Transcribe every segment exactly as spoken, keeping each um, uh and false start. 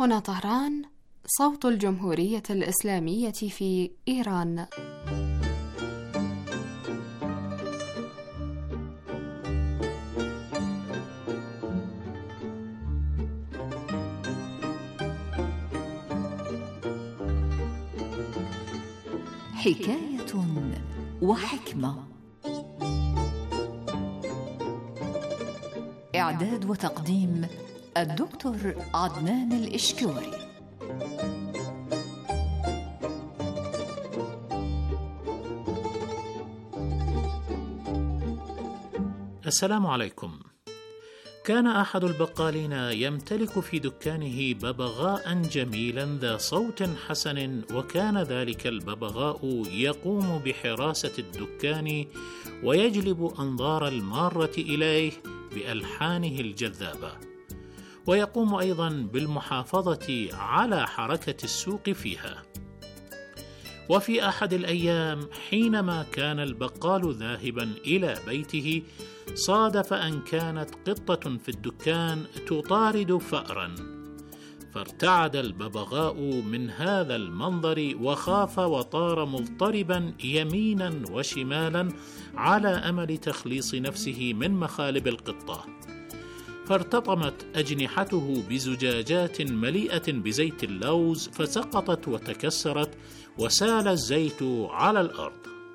هنا طهران، صوت الجمهورية الإسلامية في إيران. حكاية وحكمة. إعداد وتقديم الدكتور عدنان الإشكوري. السلام عليكم. كان أحد البقالين يمتلك في دكانه ببغاء جميلا ذا صوت حسن، وكان ذلك الببغاء يقوم بحراسة الدكان ويجلب أنظار المارة إليه بألحانه الجذابة، ويقوم أيضا بالمحافظة على حركة السوق فيها. وفي أحد الأيام حينما كان البقال ذاهبا إلى بيته، صادف أن كانت قطة في الدكان تطارد فأرا، فارتعد الببغاء من هذا المنظر وخاف وطار مضطربا يمينا وشمالا على أمل تخليص نفسه من مخالب القطة، فارتطمت أجنحته بزجاجات مليئة بزيت اللوز فسقطت وتكسرت وسال الزيت على الأرض.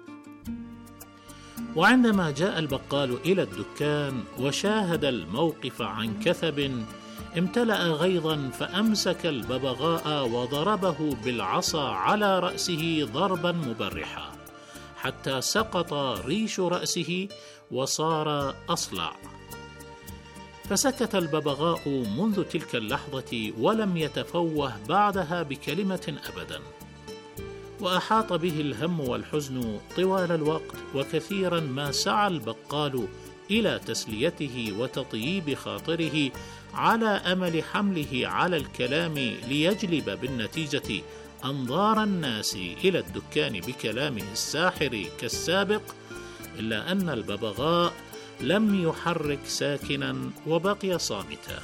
وعندما جاء البقال إلى الدكان وشاهد الموقف عن كثب، امتلأ غيظا فأمسك الببغاء وضربه بالعصا على رأسه ضربا مبرحا حتى سقط ريش رأسه وصار أصلع. فسكت الببغاء منذ تلك اللحظة ولم يتفوه بعدها بكلمة أبدا، وأحاط به الهم والحزن طوال الوقت، وكثيرا ما سعى البقال إلى تسليته وتطييب خاطره على أمل حمله على الكلام ليجلب بالنتيجة أنظار الناس إلى الدكان بكلامه الساحر كالسابق، إلا أن الببغاء لم يحرك ساكنا وبقي صامتا.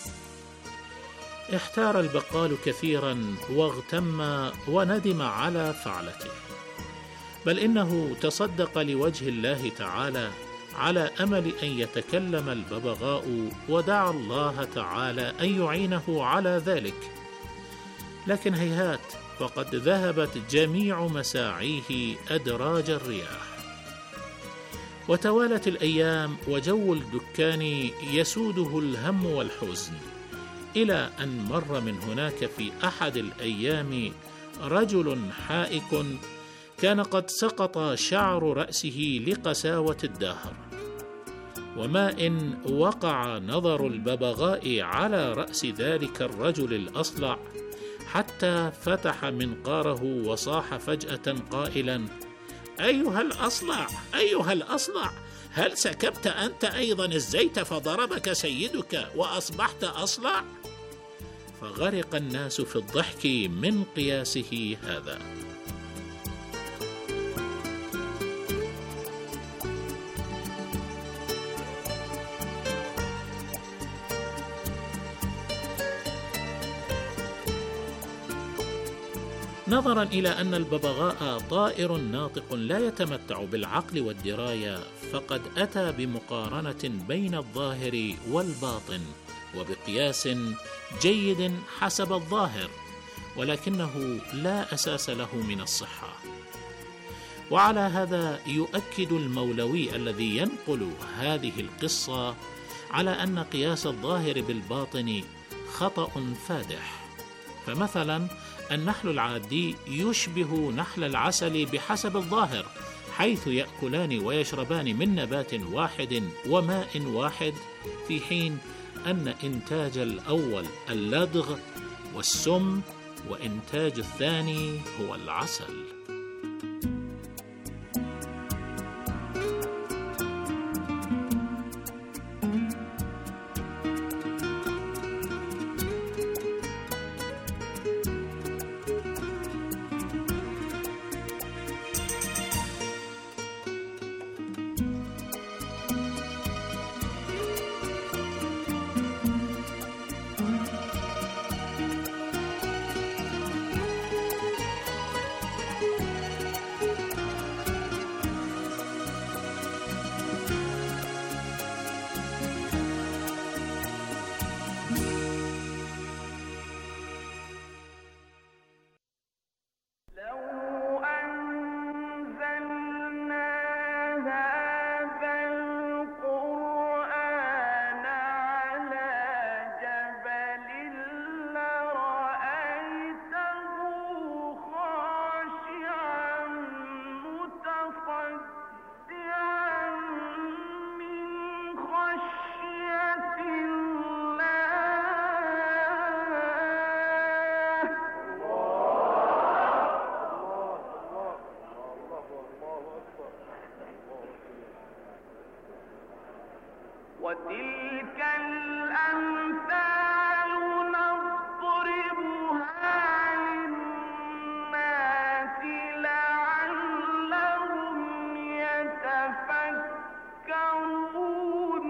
احتار البقال كثيرا واغتم وندم على فعلته، بل إنه تصدق لوجه الله تعالى على أمل أن يتكلم الببغاء، ودعا الله تعالى أن يعينه على ذلك، لكن هيهات، فقد ذهبت جميع مساعيه أدراج الرياح. وتوالت الأيام وجو الدكان يسوده الهم والحزن، إلى أن مر من هناك في أحد الأيام رجل حائك كان قد سقط شعر رأسه لقساوة الدهر، وما إن وقع نظر الببغاء على رأس ذلك الرجل الأصلع حتى فتح منقاره وصاح فجأة قائلا: أيها الأصلع، أيها الأصلع، هل سكبت أنت أيضا الزيت فضربك سيدك وأصبحت أصلع؟ فغرق الناس في الضحك من قياسه هذا. نظرا إلى أن الببغاء طائر ناطق لا يتمتع بالعقل والدراية، فقد أتى بمقارنة بين الظاهر والباطن وبقياس جيد حسب الظاهر، ولكنه لا أساس له من الصحة. وعلى هذا يؤكد المولوي الذي ينقل هذه القصة على أن قياس الظاهر بالباطن خطأ فادح. فمثلا النحل العادي يشبه نحل العسل بحسب الظاهر، حيث يأكلان ويشربان من نبات واحد وماء واحد، في حين أن إنتاج الأول اللدغ والسم، وإنتاج الثاني هو العسل. وتلك الأمثال نضربها للناس لعلهم يتفكرون.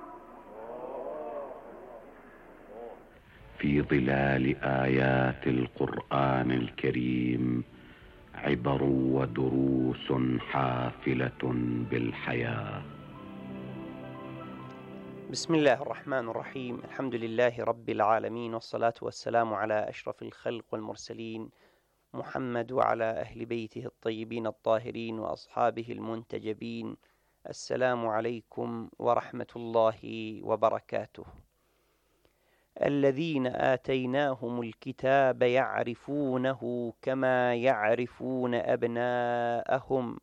في ظلال آيات القرآن الكريم عبر ودروس حافلة بالحياة. بسم الله الرحمن الرحيم. الحمد لله رب العالمين، والصلاة والسلام على أشرف الخلق والمرسلين محمد وعلى أهل بيته الطيبين الطاهرين وأصحابه المنتجبين. السلام عليكم ورحمة الله وبركاته. الذين آتيناهم الكتاب يعرفونه كما يعرفون أبناءهم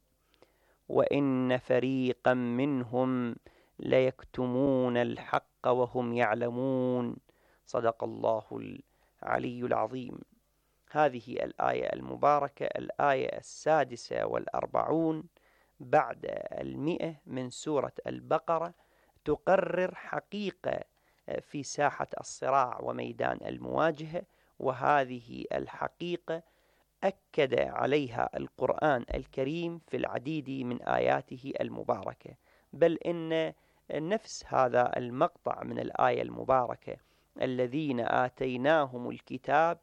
وإن فريقا منهم ليكتمون الحق وهم يعلمون. صدق الله العلي العظيم. هذه الآية المباركة الآية السادسة والأربعون بعد المئة من سورة البقرة، تقرر حقيقة في ساحة الصراع وميدان المواجهة، وهذه الحقيقة أكد عليها القرآن الكريم في العديد من آياته المباركة، بل إن نفس هذا المقطع من الآية المباركة الذين آتيناهم الكتاب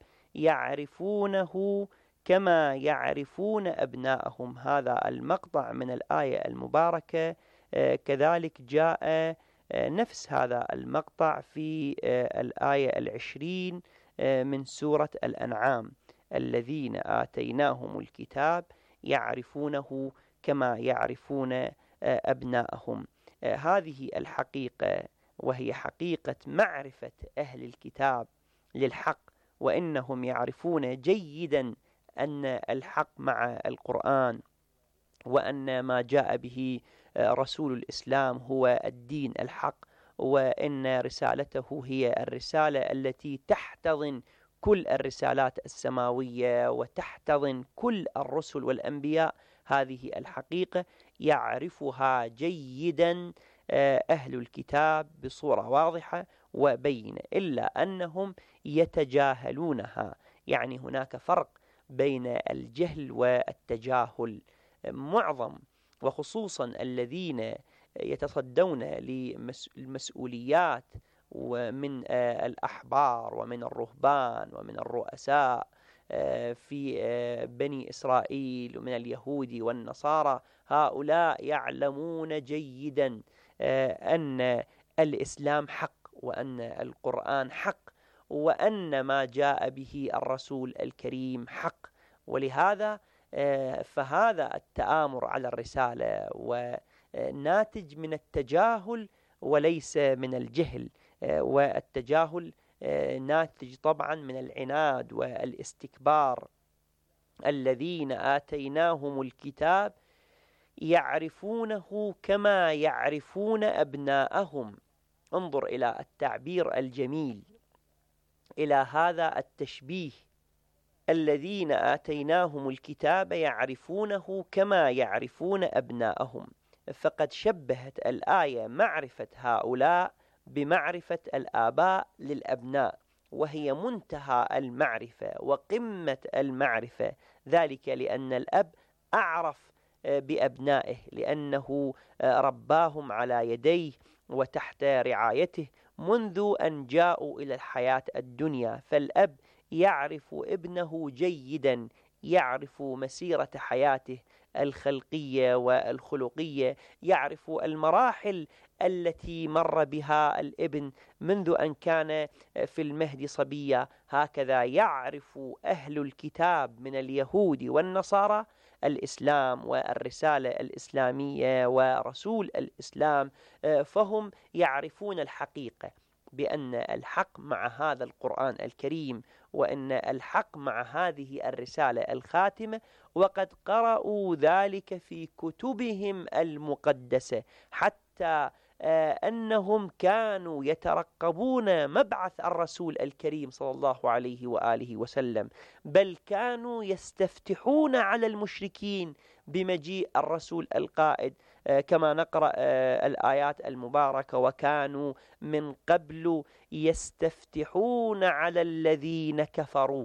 يعرفونه كما يعرفون أبناءهم، هذا المقطع من الآية المباركة كذلك جاء نفس هذا المقطع في الآية العشرين من سورة الأنعام، الذين آتيناهم الكتاب يعرفونه كما يعرفون أبناءهم. هذه الحقيقة وهي حقيقة معرفة أهل الكتاب للحق، وإنهم يعرفون جيدا أن الحق مع القرآن، وأن ما جاء به رسول الإسلام هو الدين الحق، وإن رسالته هي الرسالة التي تحتضن كل الرسالات السماوية وتحتضن كل الرسل والأنبياء. هذه الحقيقة يعرفها جيدا أهل الكتاب بصورة واضحة وبينة، إلا أنهم يتجاهلونها. يعني هناك فرق بين الجهل والتجاهل. معظم وخصوصا الذين يتصدون للمسؤوليات ومن الأحبار ومن الرهبان ومن الرؤساء في بني إسرائيل ومن اليهود والنصارى، هؤلاء يعلمون جيدا أن الإسلام حق، وأن القرآن حق، وأن ما جاء به الرسول الكريم حق. ولهذا فهذا التآمر على الرسالة وناتج من التجاهل وليس من الجهل، والتجاهل ناتج طبعا من العناد والاستكبار. الذين آتيناهم الكتاب يعرفونه كما يعرفون أبناءهم. انظر إلى التعبير الجميل، إلى هذا التشبيه. الذين آتيناهم الكتاب يعرفونه كما يعرفون أبناءهم، فقد شبهت الآية معرفة هؤلاء بمعرفة الآباء للأبناء، وهي منتهى المعرفة وقمة المعرفة، ذلك لأن الأب أعرف بأبنائه لأنه رباهم على يديه وتحت رعايته منذ أن جاءوا إلى الحياة الدنيا. فالأب يعرف ابنه جيدا، يعرف مسيرة حياته الخلقية والخلقية، يعرف المراحل التي مر بها الابن منذ أن كان في المهد صبيا. هكذا يعرف أهل الكتاب من اليهود والنصارى الإسلام والرسالة الإسلامية ورسول الإسلام، فهم يعرفون الحقيقة بأن الحق مع هذا القرآن الكريم، وأن الحق مع هذه الرسالة الخاتمة، وقد قرأوا ذلك في كتبهم المقدسة، حتى أنهم كانوا يترقبون مبعث الرسول الكريم صلى الله عليه وآله وسلم، بل كانوا يستفتحون على المشركين بمجيء الرسول القائد، كما نقرأ الآيات المباركة: وكانوا من قبل يستفتحون على الذين كفروا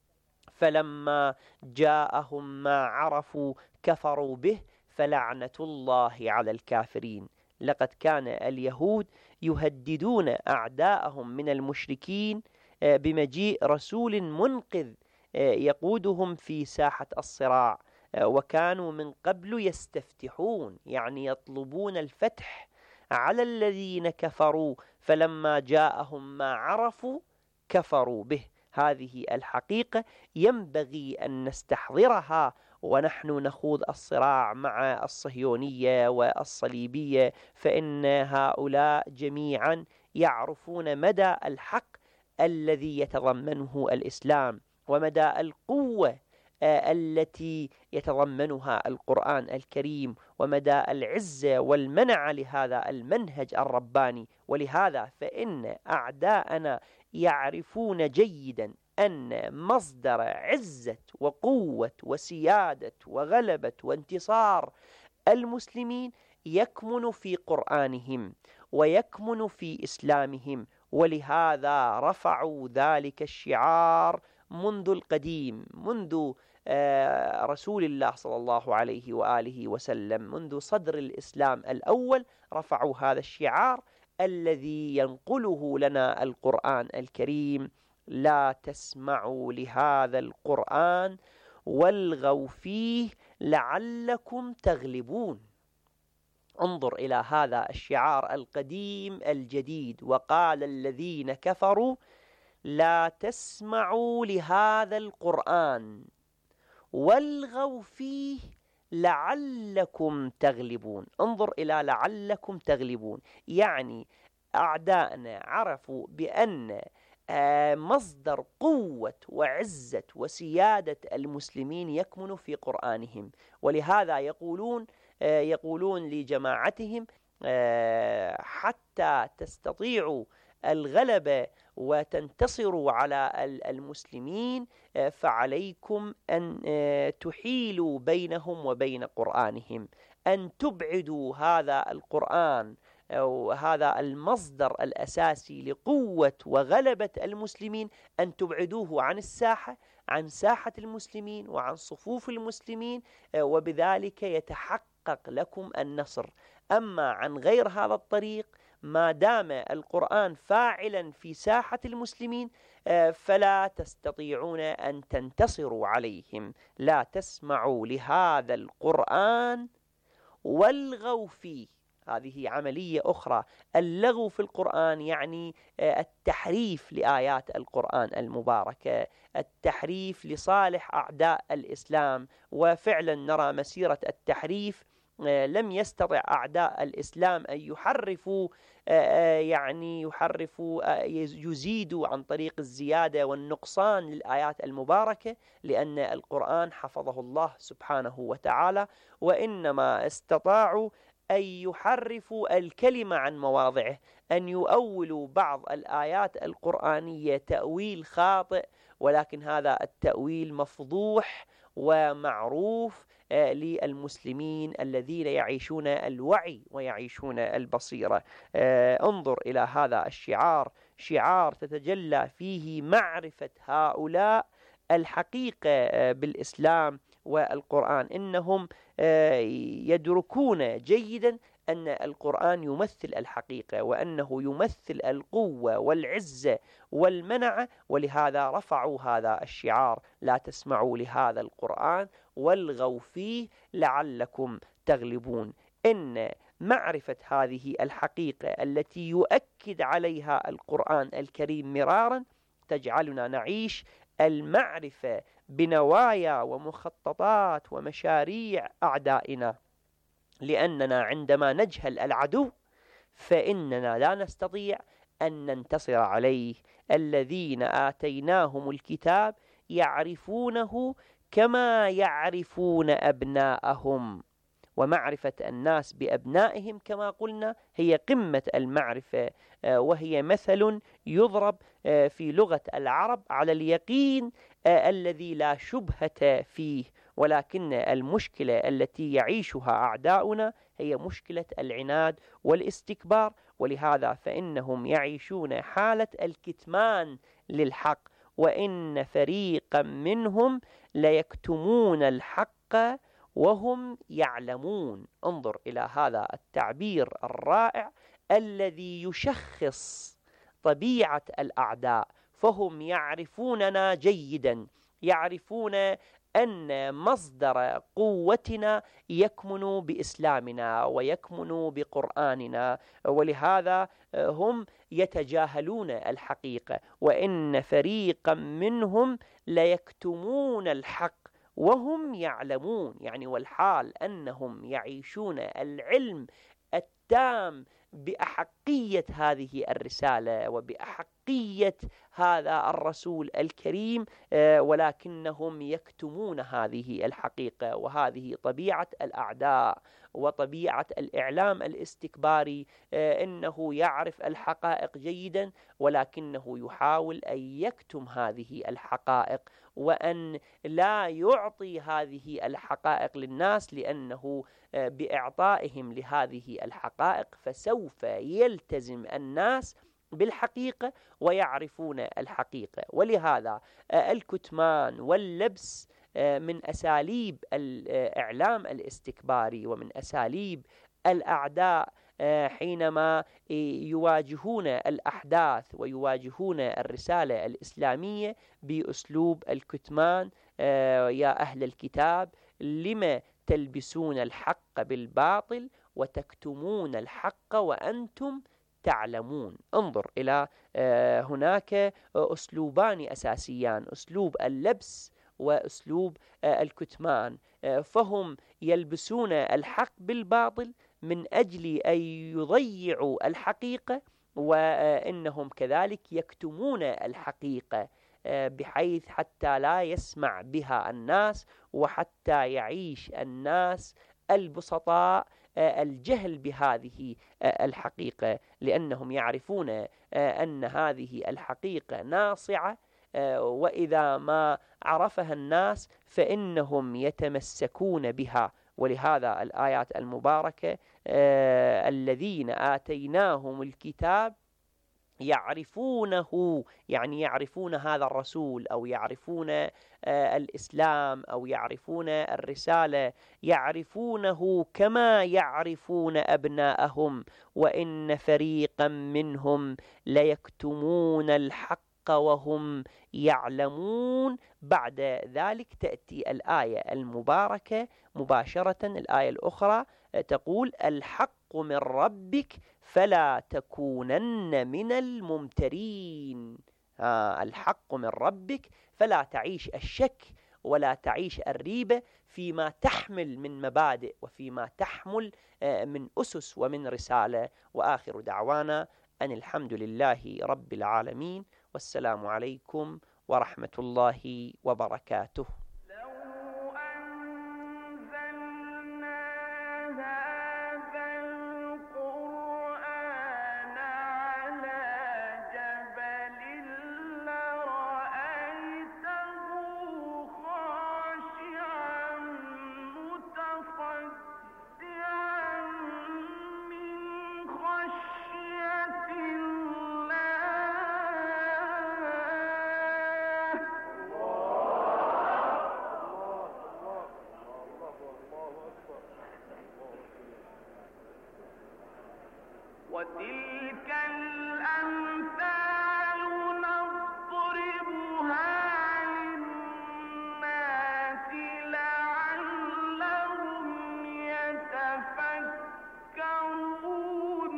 فلما جاءهم ما عرفوا كفروا به فلعنة الله على الكافرين. لقد كان اليهود يهددون أعداءهم من المشركين بمجيء رسول منقذ يقودهم في ساحة الصراع، وكانوا من قبل يستفتحون، يعني يطلبون الفتح على الذين كفروا فلما جاءهم ما عرفوا كفروا به. هذه الحقيقة ينبغي أن نستحضرها ونحن نخوض الصراع مع الصهيونية والصليبية، فإن هؤلاء جميعا يعرفون مدى الحق الذي يتضمنه الإسلام، ومدى القوة التي يتضمنها القرآن الكريم، ومدى العزة والمنع لهذا المنهج الرباني. ولهذا فإن أعداءنا يعرفون جيدا أن مصدر عزة وقوة وسيادة وغلبة وانتصار المسلمين يكمن في قرآنهم ويكمن في إسلامهم، ولهذا رفعوا ذلك الشعار منذ القديم، منذ رسول الله صلى الله عليه وآله وسلم، منذ صدر الإسلام الأول رفعوا هذا الشعار الذي ينقله لنا القرآن الكريم: لا تسمعوا لهذا القرآن والغوا فيه لعلكم تغلبون. انظر إلى هذا الشعار القديم الجديد: وقال الذين كفروا لا تسمعوا لهذا القرآن والغوا فيه لعلكم تغلبون. انظر إلى لعلكم تغلبون، يعني أعداءنا عرفوا بأن مصدر قوة وعزة وسيادة المسلمين يكمن في قرآنهم، ولهذا يقولون يقولون لجماعتهم: حتى تستطيعوا الغلبة وتنتصروا على المسلمين فعليكم أن تحيلوا بينهم وبين قرآنهم، أن تبعدوا هذا القرآن أو هذا المصدر الأساسي لقوة وغلبة المسلمين، أن تبعدوه عن الساحة عن ساحة المسلمين وعن صفوف المسلمين، وبذلك يتحقق لكم النصر. أما عن غير هذا الطريق، ما دام القرآن فاعلا في ساحة المسلمين فلا تستطيعون أن تنتصروا عليهم. لا تسمعوا لهذا القرآن والغوا فيه. هذه عملية أخرى. اللغو في القرآن يعني التحريف لآيات القرآن المباركة، التحريف لصالح أعداء الإسلام، وفعلا نرى مسيرة التحريف. لم يستطع أعداء الإسلام أن يحرفوا يعني يحرفوا يزيدوا عن طريق الزيادة والنقصان للآيات المباركة، لأن القرآن حفظه الله سبحانه وتعالى، وإنما استطاعوا أن يحرفوا الكلمة عن مواضعه، أن يؤولوا بعض الآيات القرآنية تأويل خاطئ، ولكن هذا التأويل مفضوح ومعروف للمسلمين الذين يعيشون الوعي ويعيشون البصيرة. انظر إلى هذا الشعار، شعار تتجلى فيه معرفة هؤلاء الحقيقة بالإسلام والقرآن. إنهم يدركون جيدا أن القرآن يمثل الحقيقة، وأنه يمثل القوة والعزة والمنعة، ولهذا رفعوا هذا الشعار: لا تسمعوا لهذا القرآن والغوا فيه لعلكم تغلبون. إن معرفة هذه الحقيقة التي يؤكد عليها القرآن الكريم مرارا تجعلنا نعيش المعرفة بنوايا ومخططات ومشاريع أعدائنا، لأننا عندما نجهل العدو فإننا لا نستطيع أن ننتصر عليه. الذين آتيناهم الكتاب يعرفونه كما يعرفون أبناءهم، ومعرفة الناس بأبنائهم كما قلنا هي قمة المعرفة، وهي مثل يضرب في لغة العرب على اليقين الذي لا شبهة فيه. ولكن المشكلة التي يعيشها أعداؤنا هي مشكلة العناد والاستكبار، ولهذا فإنهم يعيشون حالة الكتمان للحق، وإن فريقا منهم ليكتمون الحق وهم يعلمون. انظر إلى هذا التعبير الرائع الذي يشخص طبيعة الأعداء، فهم يعرفوننا جيدا، يعرفون أن مصدر قوتنا يكمن بإسلامنا ويكمن بقرآننا، ولهذا هم يتجاهلون الحقيقة. وإن فريقا منهم ليكتمون الحق وهم يعلمون، يعني والحال أنهم يعيشون العلم التام بأحقية هذه الرسالة وبأحقية هذا الرسول الكريم، ولكنهم يكتمون هذه الحقيقة. وهذه طبيعة الأعداء وطبيعة الإعلام الاستكباري، إنه يعرف الحقائق جيدا ولكنه يحاول أن يكتم هذه الحقائق وأن لا يعطي هذه الحقائق للناس، لأنه بإعطائهم لهذه الحقائق فسوف يلتزم الناس بالحقيقة ويعرفون الحقيقة. ولهذا الكتمان واللبس من أساليب الإعلام الاستكباري ومن أساليب الأعداء حينما يواجهون الأحداث ويواجهون الرسالة الإسلامية بأسلوب الكتمان. يا أهل الكتاب لما تلبسون الحق بالباطل وتكتمون الحق وأنتم تعلمون. انظر إلى هناك أسلوبان أساسيان، أسلوب اللبس وأسلوب الكتمان، فهم يلبسون الحق بالباطل من أجل أن يضيعوا الحقيقة، وإنهم كذلك يكتمون الحقيقة بحيث حتى لا يسمع بها الناس وحتى يعيش الناس البسطاء الجهل بهذه الحقيقة، لأنهم يعرفون أن هذه الحقيقة ناصعة، وإذا ما عرفها الناس فإنهم يتمسكون بها. ولهذا الآيات المباركة الذين آتيناهم الكتاب يعرفونه، يعني يعرفون هذا الرسول أو يعرفون الإسلام أو يعرفون الرسالة، يعرفونه كما يعرفون أبناءهم، وإن فريقا منهم ليكتمون الحق وهم يعلمون. بعد ذلك تأتي الآية المباركة مباشرة، الآية الأخرى تقول الحق من ربك فلا تكونن من الممترين. آه الحق من ربك، فلا تعيش الشك ولا تعيش الريبة فيما تحمل من مبادئ وفيما تحمل من أسس ومن رسالة. وآخر دعوانا أن الحمد لله رب العالمين، والسلام عليكم ورحمة الله وبركاته. وتلك الأمثال نضربها للناس لعلهم يتفكرون.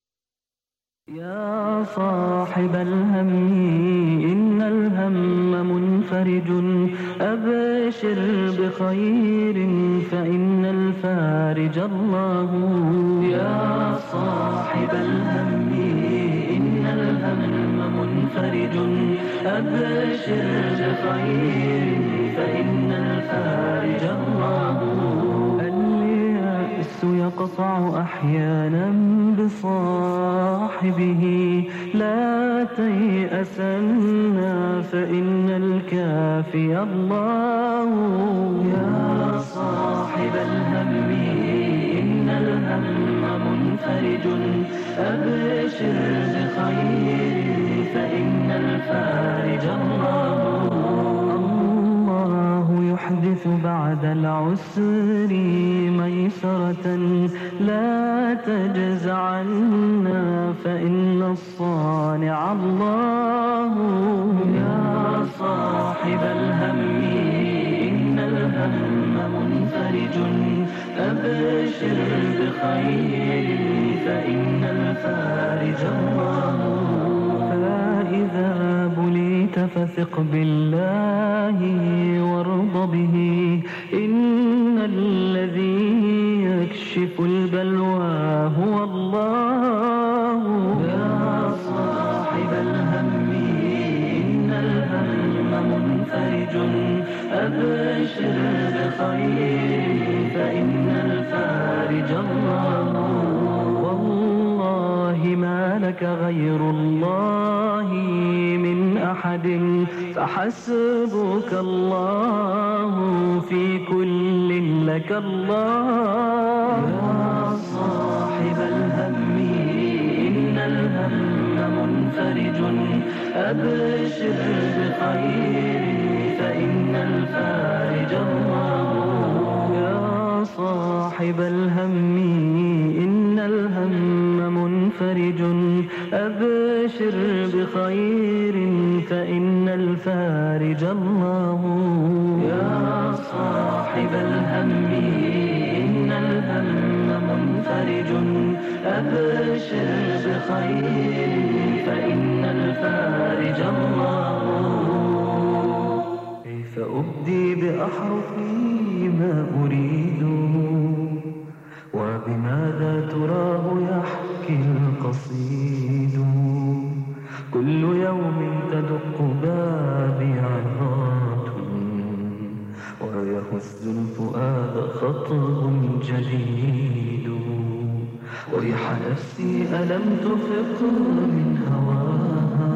يا صاحب الهم إن الهم منفرج أبشر بخير فإن الفارج الله. يا صاحب الهم إن الهم منفرج أبشر بخير فإن الفارج الله. اليأس يقطع أحيانا بصاحبه لا تيأسنا فإن الكافي الله. يا صاحب الهم إن الهم منفرج أبشر بخير فإن الفارج الله. الله يحدث بعد العسر ميسرة لا تجزعنا فإن الصانع الله. يا صاحب الهم إن الهم منفرج أبشر بخير فإن الفارج الله. فإذا بليت فثق بالله وارض به إن الذي يكشف البلوى هو الله. يا صاحب الهم إن الهم منفرج أبشر بخير فإن الفارج الله. والله ما لك غير الله من أحد فحسبك الله في كل لك الله. يا صاحب الهم إن الهم منفرج أبشر بخير فإن الفارج الله. يا صاحب الهم إن الهم منفرج أبشر بخير فإن الفارج الله. يا صاحب الهم إن الهم منفرج أبشر بخير فإن الفارج الله. كيف أبدي بأحرفي ما أريد وبماذا تراه يحكي القصيد. كل يوم تدق بابي عظات ويهز الفؤاد خطر جديد. ويح نفسي ألم تفق من هواها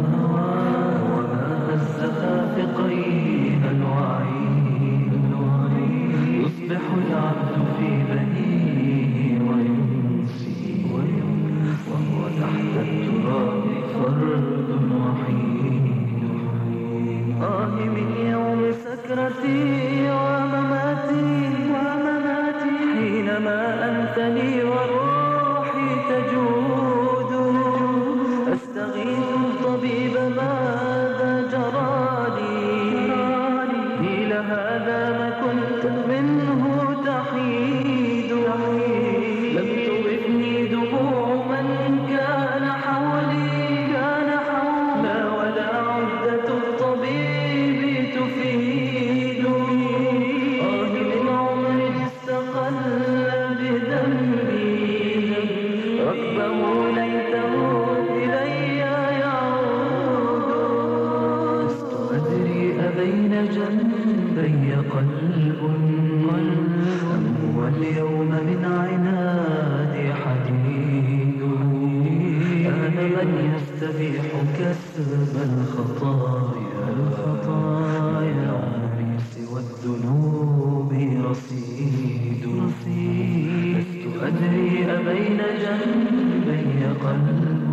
وما الزخافقين الوعيد. يصبح العبد في بنيه ويمسي وهو تحت التراب فرد وحيد. آه من يوم سكرتي ومماتي ومماتي حينما أنت لي وروحي تجود. أستغيث الطبيب ماذا جرالي إلى هذا ما كنت منه تحيد. لم توفني دموع من كان حولي كان حولي لا ولا عدة الطبيب تفيد. آه من عمر استقل بذنبي ركبه ليته إلي يعود. لست أدري أبين جنبي قلب أم هو اليوم من عنادي حديد. أنا من يستبيح كسب الخطايا الخطايا ومن سوى الذنوب رصيد. لست أدري أبين جنبي قلب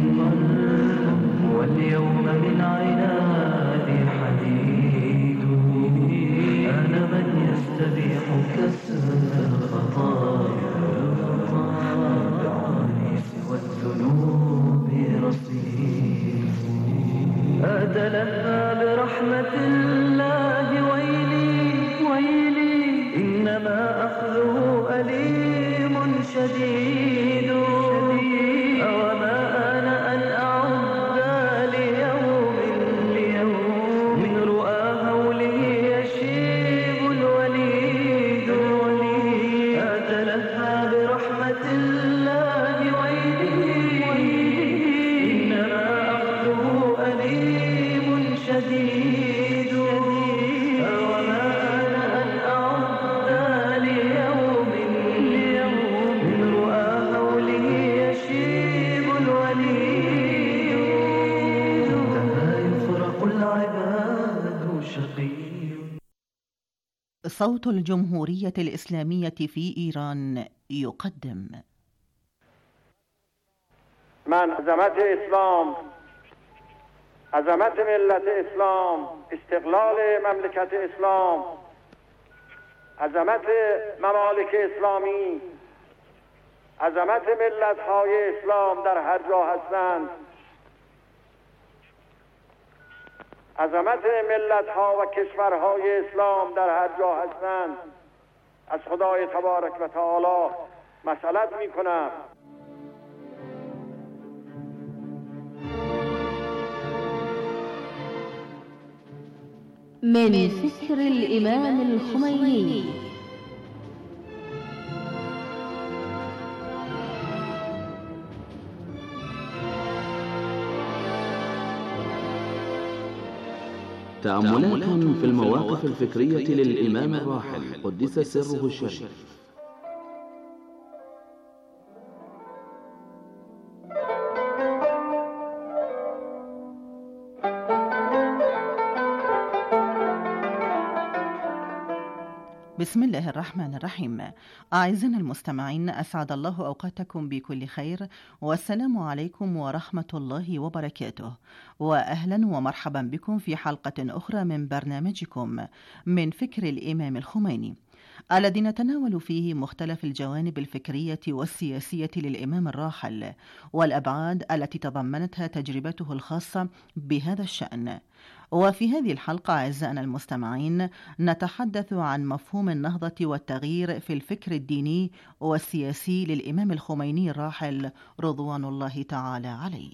هو اليوم من عنادي حديد. أنا من يستبيح كسب الخطايا ومن سوى الذنوب رصيد. أتلهى برحمة الله ويلي ويلي إنما أخذه أليم شديد. أوما أنا أن أعد ليوم ليوم من رؤى صوت الجمهورية الإسلامية في إيران يقدم. من عظمت اسلام، عظمت ملت اسلام، استقلال مملکت اسلام، عظمت ممالک اسلامی، عظمت ملت های اسلام در هر جا هستند، عظمت ملت ها و کشورهای اسلام در هر جا هستند، از خدای تبارک و تعالی مسئلت می کنم. من فكر الإمام الخميني. تأملات في المواقف الفكرية للإمام الراحل قدس سره الشريف. بسم الله الرحمن الرحيم. أعزائنا المستمعين، أسعد الله أوقاتكم بكل خير، والسلام عليكم ورحمة الله وبركاته، وأهلا ومرحبا بكم في حلقة أخرى من برنامجكم من فكر الإمام الخميني، الذي نتناول فيه مختلف الجوانب الفكرية والسياسية للإمام الراحل والأبعاد التي تضمنتها تجربته الخاصة بهذا الشأن. وفي هذه الحلقة أعزائنا المستمعين نتحدث عن مفهوم النهضة والتغيير في الفكر الديني والسياسي للإمام الخميني الراحل رضوان الله تعالى عليه.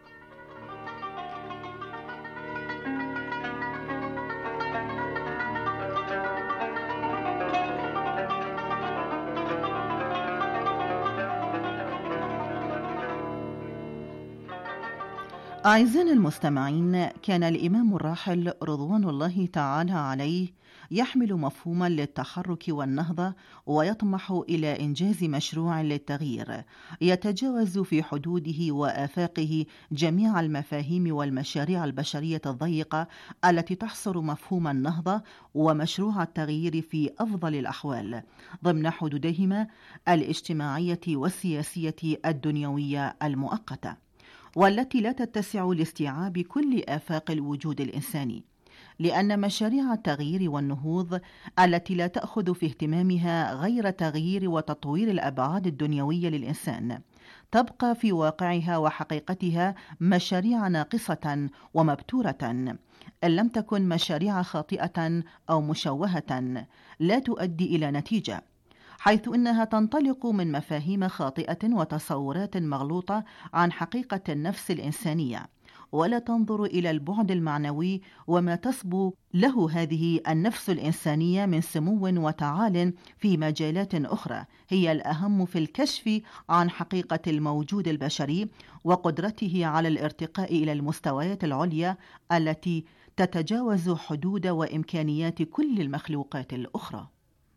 أعزائنا المستمعين، كان الإمام الراحل رضوان الله تعالى عليه يحمل مفهوما للتحرك والنهضة، ويطمح إلى إنجاز مشروع للتغيير يتجاوز في حدوده وآفاقه جميع المفاهيم والمشاريع البشرية الضيقة التي تحصر مفهوم النهضة ومشروع التغيير في أفضل الأحوال ضمن حدودهما الاجتماعية والسياسية الدنيوية المؤقتة، والتي لا تتسع لاستيعاب كل آفاق الوجود الإنساني، لأن مشاريع التغيير والنهوض التي لا تأخذ في اهتمامها غير تغيير وتطوير الأبعاد الدنيوية للإنسان تبقى في واقعها وحقيقتها مشاريع ناقصة ومبتورة، إن لم تكن مشاريع خاطئة أو مشوهة لا تؤدي إلى نتيجة، حيث إنها تنطلق من مفاهيم خاطئة وتصورات مغلوطة عن حقيقة النفس الإنسانية، ولا تنظر إلى البعد المعنوي وما تصبو له هذه النفس الإنسانية من سمو وتعال في مجالات أخرى هي الأهم في الكشف عن حقيقة الموجود البشري وقدرته على الارتقاء إلى المستويات العليا التي تتجاوز حدود وإمكانيات كل المخلوقات الأخرى.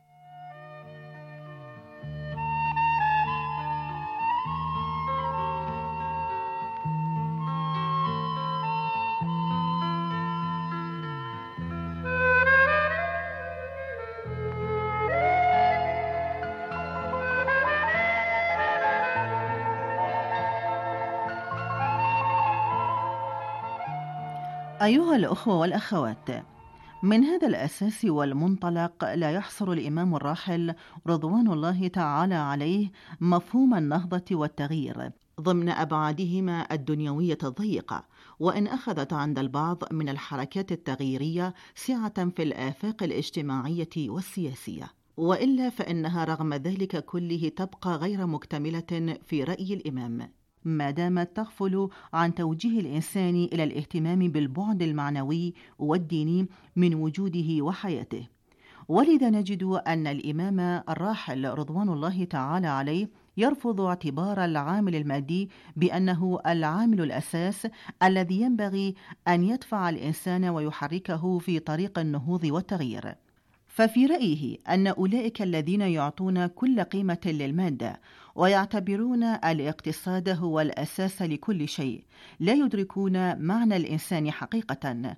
أيها الأخوة والأخوات، من هذا الأساس والمنطلق لا يحصر الإمام الراحل رضوان الله تعالى عليه مفهوم النهضة والتغيير ضمن أبعادهما الدنيوية الضيقة، وإن أخذت عند البعض من الحركات التغييرية سعة في الآفاق الاجتماعية والسياسية، وإلا فإنها رغم ذلك كله تبقى غير مكتملة في رأي الإمام، ما دامت تغفل عن توجيه الإنسان إلى الاهتمام بالبعد المعنوي والديني من وجوده وحياته. ولذا نجد أن الإمام الراحل رضوان الله تعالى عليه يرفض اعتبار العامل المادي بأنه العامل الأساس الذي ينبغي أن يدفع الإنسان ويحركه في طريق النهوض والتغيير. ففي رأيه أن أولئك الذين يعطون كل قيمة للمادة ويعتبرون الاقتصاد هو الأساس لكل شيء لا يدركون معنى الإنسان حقيقة،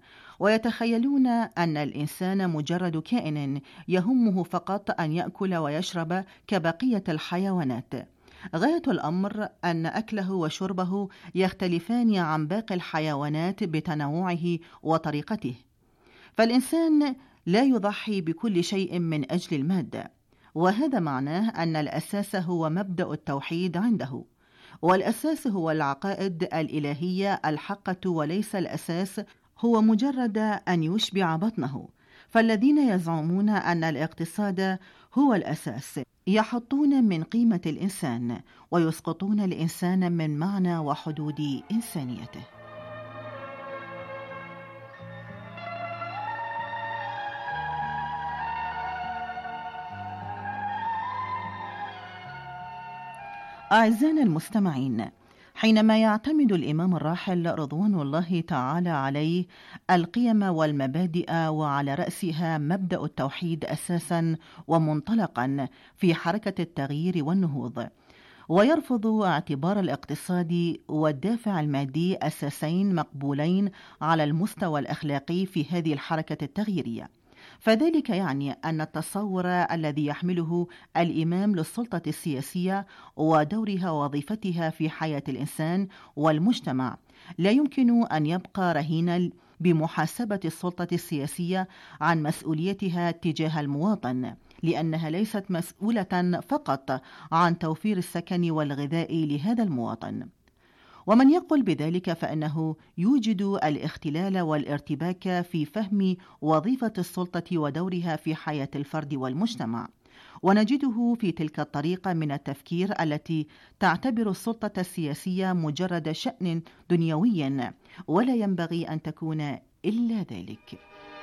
ويتخيلون أن الإنسان مجرد كائن يهمه فقط أن يأكل ويشرب كبقية الحيوانات. غاية الأمر أن أكله وشربه يختلفان عن باقي الحيوانات بتنوعه وطريقته، فالإنسان لا يضحي بكل شيء من أجل المادة، وهذا معناه أن الأساس هو مبدأ التوحيد عنده، والأساس هو العقائد الإلهية الحقة، وليس الأساس هو مجرد أن يشبع بطنه. فالذين يزعمون أن الاقتصاد هو الأساس يحطون من قيمة الإنسان ويسقطون الإنسان من معنى وحدود إنسانيته. أعزائنا المستمعين، حينما يعتمد الإمام الراحل رضوان الله تعالى عليه القيم والمبادئ، وعلى رأسها مبدأ التوحيد أساسا ومنطلقا في حركة التغيير والنهوض، ويرفض اعتبار الاقتصاد والدافع المادي أساسين مقبولين على المستوى الأخلاقي في هذه الحركة التغييرية، فذلك يعني أن التصور الذي يحمله الإمام للسلطة السياسية ودورها ووظيفتها في حياة الإنسان والمجتمع لا يمكن أن يبقى رهينا بمحاسبة السلطة السياسية عن مسؤوليتها تجاه المواطن، لأنها ليست مسؤولة فقط عن توفير السكن والغذاء لهذا المواطن. ومن يقول بذلك فإنه يوجد الاختلال والارتباك في فهم وظيفة السلطة ودورها في حياة الفرد والمجتمع، ونجده في تلك الطريقة من التفكير التي تعتبر السلطة السياسية مجرد شأن دنيوي ولا ينبغي أن تكون إلا ذلك.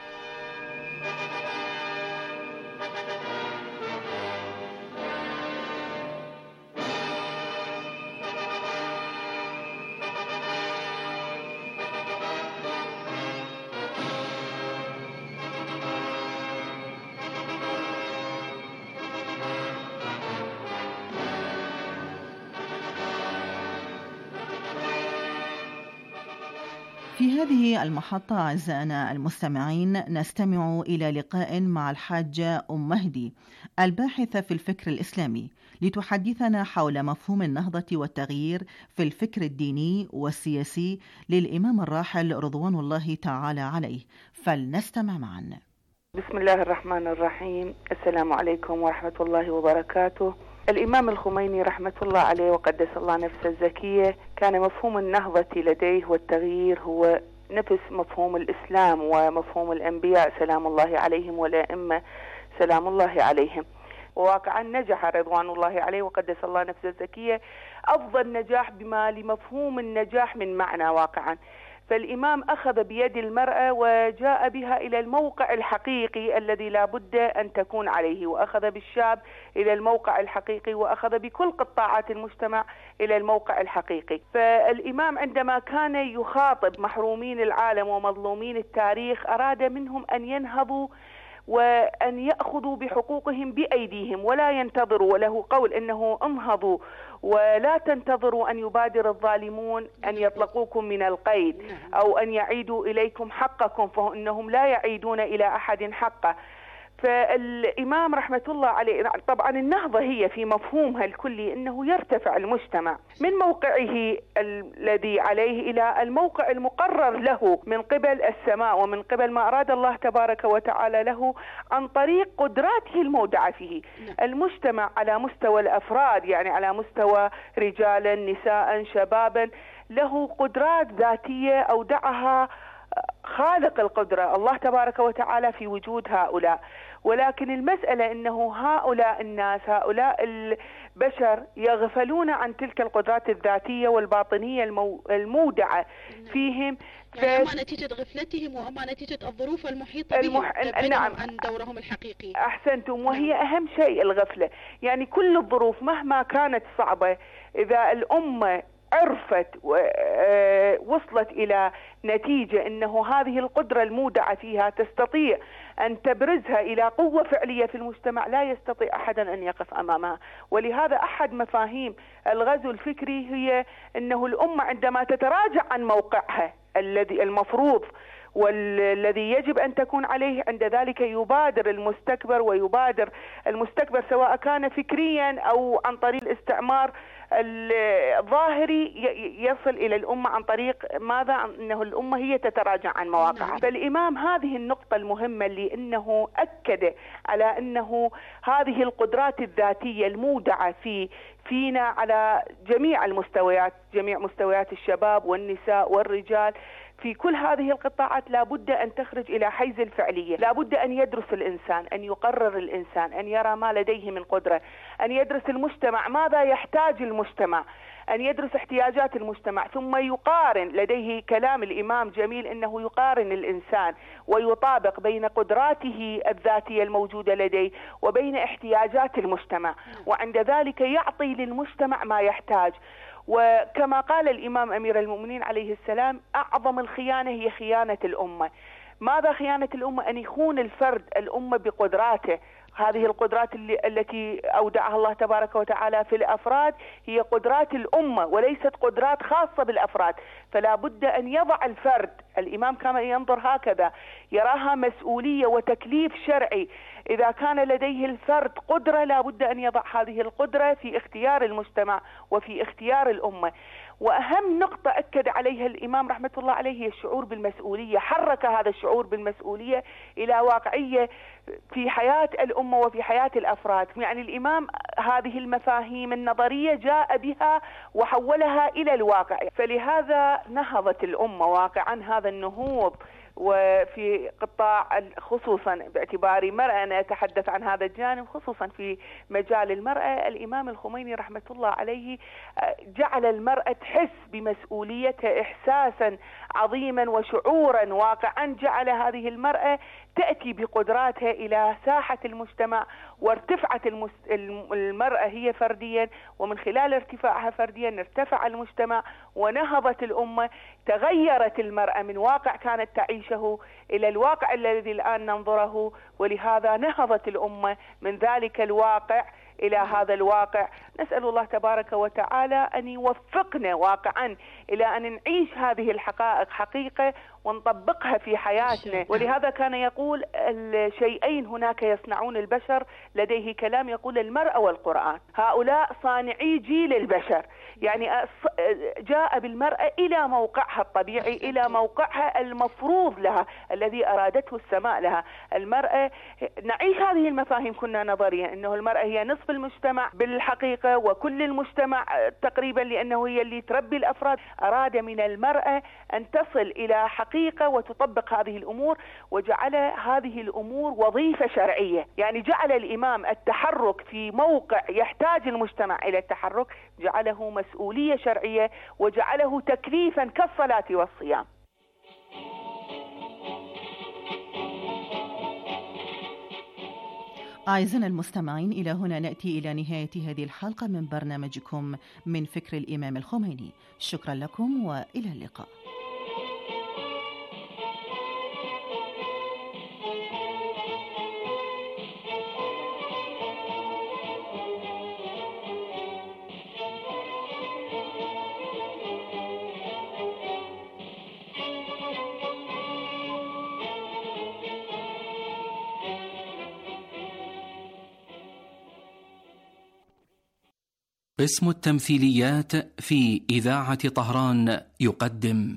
في هذه المحطة أعزائنا المستمعين نستمع إلى لقاء مع الحاجة أم مهدي الباحثة في الفكر الإسلامي لتحدثنا حول مفهوم النهضة والتغيير في الفكر الديني والسياسي للإمام الراحل رضوان الله تعالى عليه، فلنستمع معا. بسم الله الرحمن الرحيم. السلام عليكم ورحمة الله وبركاته. الإمام الخميني رحمة الله عليه وقدس الله نفسه الزكية كان مفهوم النهضة لديه والتغيير هو نفس مفهوم الإسلام ومفهوم الأنبياء سلام الله عليهم والأئمة سلام الله عليهم، وواقعا نجح رضوان الله عليه وقدس الله نفسه الزكية أفضل نجاح بما لمفهوم النجاح من معنى واقعا. فالإمام أخذ بيد المرأة وجاء بها إلى الموقع الحقيقي الذي لا بد أن تكون عليه، وأخذ بالشاب إلى الموقع الحقيقي، وأخذ بكل قطاعات المجتمع إلى الموقع الحقيقي. فالإمام عندما كان يخاطب محرومين العالم ومظلومين التاريخ أراد منهم أن ينهضوا وأن يأخذوا بحقوقهم بأيديهم ولا ينتظروا، وله قول إنه انهضوا ولا تنتظروا أن يبادر الظالمون أن يطلقوكم من القيد أو أن يعيدوا إليكم حقكم، فإنهم لا يعيدون إلى أحد حقه. فالإمام رحمة الله عليه طبعا النهضة هي في مفهومها الكلي أنه يرتفع المجتمع من موقعه الذي عليه إلى الموقع المقرر له من قبل السماء ومن قبل ما أراد الله تبارك وتعالى له عن طريق قدراته المودعة فيه. المجتمع على مستوى الأفراد، يعني على مستوى رجالا نساء شبابا، له قدرات ذاتية أودعها خالق القدرة الله تبارك وتعالى في وجود هؤلاء، ولكن المسألة أنه هؤلاء الناس هؤلاء البشر يغفلون عن تلك القدرات الذاتية والباطنية المو... المودعة فيهم، يعني أما نتيجة غفلتهم وأما نتيجة الظروف المحيطة المح... بهم نعم. عن دورهم الحقيقي. أحسنتم، وهي أهم شيء الغفلة. يعني كل الظروف مهما كانت صعبة إذا الأمة عرفت ووصلت إلى نتيجة أنه هذه القدرة المودعة فيها تستطيع أن تبرزها إلى قوة فعلية في المجتمع، لا يستطيع أحدا أن يقف أمامها. ولهذا أحد مفاهيم الغزو الفكري هي أنه الأمة عندما تتراجع عن موقعها الذي المفروض والذي يجب أن تكون عليه عند ذلك يبادر المستكبر ويبادر المستكبر سواء كان فكريا أو عن طريق الاستعمار الظاهري يصل إلى الأمة عن طريق ماذا؟ أنه الأمة هي تتراجع عن مواقعها. فالإمام هذه النقطة المهمة اللي أنه أكد على أنه هذه القدرات الذاتية المودعة في فينا على جميع المستويات، جميع مستويات الشباب والنساء والرجال في كل هذه القطاعات، لا بد أن تخرج إلى حيز الفعلية، لا بد أن يدرس الإنسان، أن يقرر الإنسان، أن يرى ما لديه من قدرة، أن يدرس المجتمع ماذا يحتاج المجتمع، أن يدرس احتياجات المجتمع، ثم يقارن. لديه كلام الإمام جميل أنه يقارن الإنسان ويطابق بين قدراته الذاتية الموجودة لديه وبين احتياجات المجتمع، وعند ذلك يعطي للمجتمع ما يحتاج. وكما قال الإمام أمير المؤمنين عليه السلام: أعظم الخيانة هي خيانة الأمة. ماذا خيانة الأمة؟ أن يخون الفرد الأمة بقدراته. هذه القدرات اللي التي أودعها الله تبارك وتعالى في الأفراد هي قدرات الأمة وليست قدرات خاصة بالأفراد، فلا بد أن يضع الفرد، الإمام كان ينظر هكذا، يراها مسؤولية وتكليف شرعي. إذا كان لديه الفرد قدرة لا بد أن يضع هذه القدرة في اختيار المجتمع وفي اختيار الأمة. وأهم نقطة أكد عليها الإمام رحمة الله عليه هي الشعور بالمسؤولية، حرك هذا الشعور بالمسؤولية إلى واقعية في حياة الأمة وفي حياة الأفراد. يعني الإمام هذه المفاهيم النظرية جاء بها وحولها إلى الواقع، فلهذا نهضت الأمة واقعا هذا النهوض. وفي قطاع خصوصا باعتباري مرأة أنا أتحدث عن هذا الجانب، خصوصا في مجال المرأة، الإمام الخميني رحمة الله عليه جعل المرأة تحس بمسؤوليتها إحساسا عظيما وشعورا واقعا، جعل هذه المرأة تأتي بقدراتها إلى ساحة المجتمع، وارتفعت المرأة هي فرديا، ومن خلال ارتفاعها فرديا ارتفع المجتمع ونهضت الأمة. تغيرت المرأة من واقع كانت تعيشه إلى الواقع الذي الآن ننظره، ولهذا نهضت الأمة من ذلك الواقع إلى هذا الواقع. نسأل الله تبارك وتعالى أن يوفقنا واقعا إلى أن نعيش هذه الحقائق حقيقة ونطبقها في حياتنا. ولهذا كان يقول الشيئين هناك يصنعون البشر، لديه كلام يقول: المرأة والقرآن، هؤلاء صانعي جيل البشر. يعني جاء بالمرأة إلى موقعها الطبيعي، إلى موقعها المفروض لها الذي أرادته السماء لها. المرأة نعيش هذه المفاهيم كنا نظريا أنه المرأة هي نصف المجتمع بالحقيقة وكل المجتمع تقريبا، لأنه هي اللي تربي الأفراد. أراد من المرأة أن تصل إلى حقيقة وتطبق هذه الأمور، وجعل هذه الأمور وظيفة شرعية. يعني جعل الإمام التحرك في موقع يحتاج المجتمع إلى التحرك، جعله مسؤولية شرعية وجعله تكليفا كالصلاة والصيام. أعزائنا المستمعين، إلى هنا نأتي إلى نهاية هذه الحلقة من برنامجكم من فكر الإمام الخميني. شكرا لكم وإلى اللقاء. قسم التمثيليات في إذاعة طهران يقدم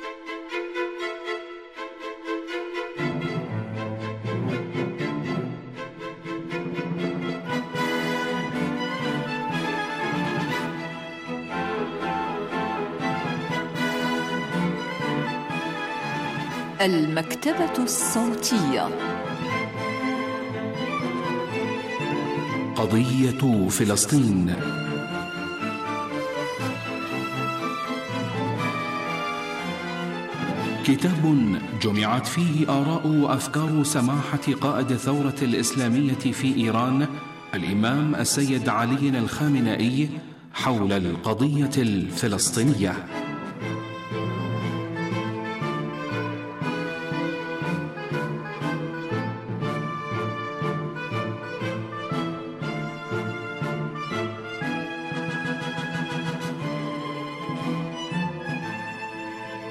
المكتبة الصوتية. قضية فلسطين. كتاب جمعت فيه آراء وأفكار سماحة قائد الثورة الإسلامية في إيران الإمام السيد علي الخامنئي حول القضية الفلسطينية.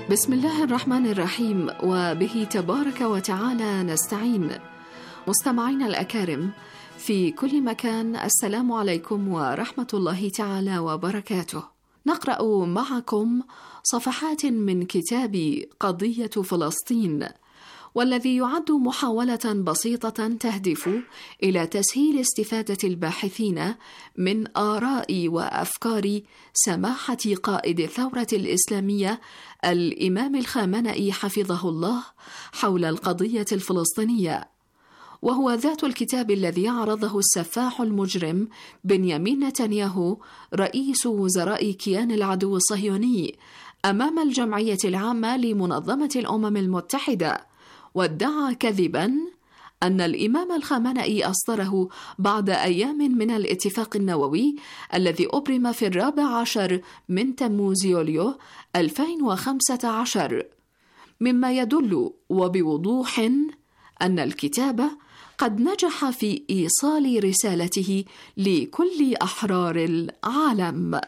بسم الله الرحمن الرحيم، وبه تبارك وتعالى نستعين. مستمعينا الأكارم في كل مكان، السلام عليكم ورحمة الله تعالى وبركاته. نقرأ معكم صفحات من كتاب قضية فلسطين، والذي يعد محاولة بسيطة تهدف إلى تسهيل استفادة الباحثين من آراء وأفكار سماحة قائد الثورة الإسلامية الإمام الخامنئي حفظه الله حول القضية الفلسطينية، وهو ذات الكتاب الذي عرضه السفاح المجرم بنيامين نتنياهو رئيس وزراء كيان العدو الصهيوني أمام الجمعية العامة لمنظمة الأمم المتحدة، وادعى كذباً أن الإمام الخامنئي أصدره بعد أيام من الاتفاق النووي الذي أبرم في الرابع عشر من تموز يوليو ألفين وخمسة عشر، مما يدل وبوضوح أن الكتاب قد نجح في إيصال رسالته لكل أحرار العالم.